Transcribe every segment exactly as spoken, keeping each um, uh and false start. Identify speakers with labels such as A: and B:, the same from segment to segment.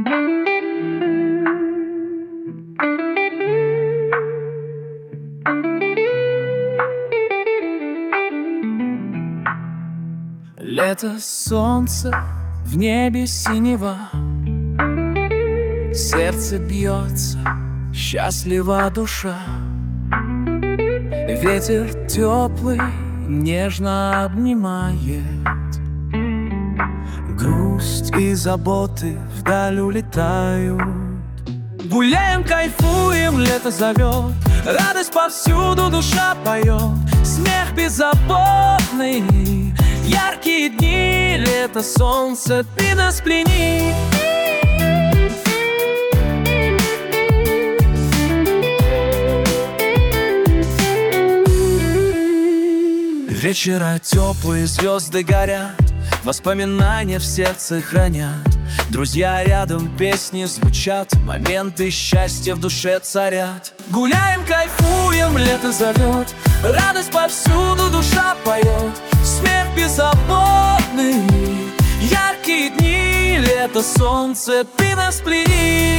A: Лето, солнце, в небе синего, сердце бьется, счастлива душа. Ветер теплый нежно обнимает, грусть и заботы вдаль улетают. Гуляем, кайфуем, лето зовет, радость повсюду, душа поет. Смех беззаботный, яркие дни, лето, солнце, ты нас плени. Вечера теплые, звезды горят, воспоминания в сердце хранят. Друзья рядом, песни звучат, моменты счастья в душе царят. Гуляем, кайфуем, лето зовет, радость повсюду, душа поет. Смех беззаботный, яркие дни, лето, солнце, ты нас плени.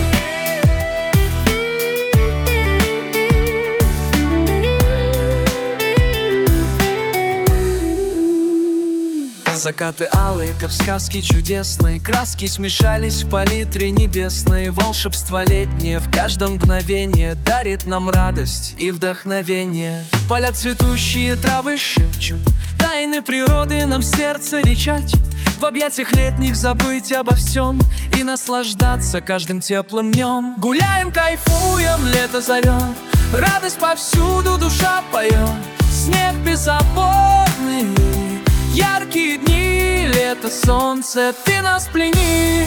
A: Закаты алые, как сказки чудесные, краски смешались в палитре небесной. Волшебство летнее в каждом мгновении дарит нам радость и вдохновение. Поля цветущие, травы шепчут, тайны природы нам сердце речать. В объятиях летних забыть обо всем и наслаждаться каждым теплым днем. Гуляем, кайфуем, лето зовет, радость повсюду, душа поет. Снег беззаботный, яркие дни, лето, солнце, ты нас плени.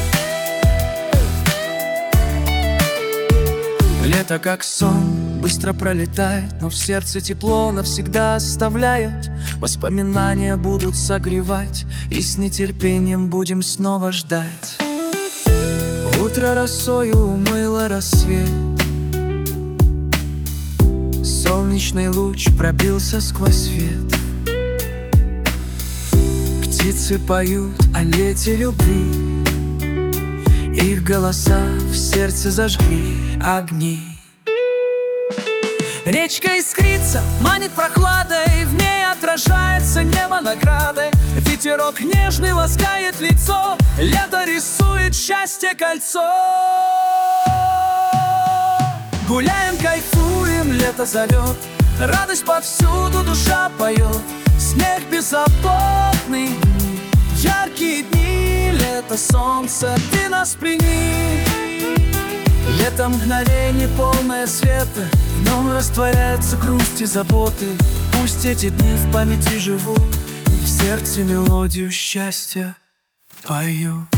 A: Лето как сон, быстро пролетает, но в сердце тепло навсегда оставляет. Воспоминания будут согревать, и с нетерпением будем снова ждать. Утро росою умыло рассвет, солнечный луч пробился сквозь свет. Птицы поют о лете любви, их голоса в сердце зажгли огни. Речка искрится, манит прохладой, в ней отражается небо наградой. Ветерок нежный ласкает лицо, лето рисует счастье кольцо. Гуляем, кайфуем, лето зовет, радость повсюду, душа поет. Снег беззаботный, яркие дни, лето, солнце, ты нас плени. Лето мгновение полное света, но растворяется грусть и заботы. Пусть эти дни в памяти живут, в сердце мелодию счастья пою.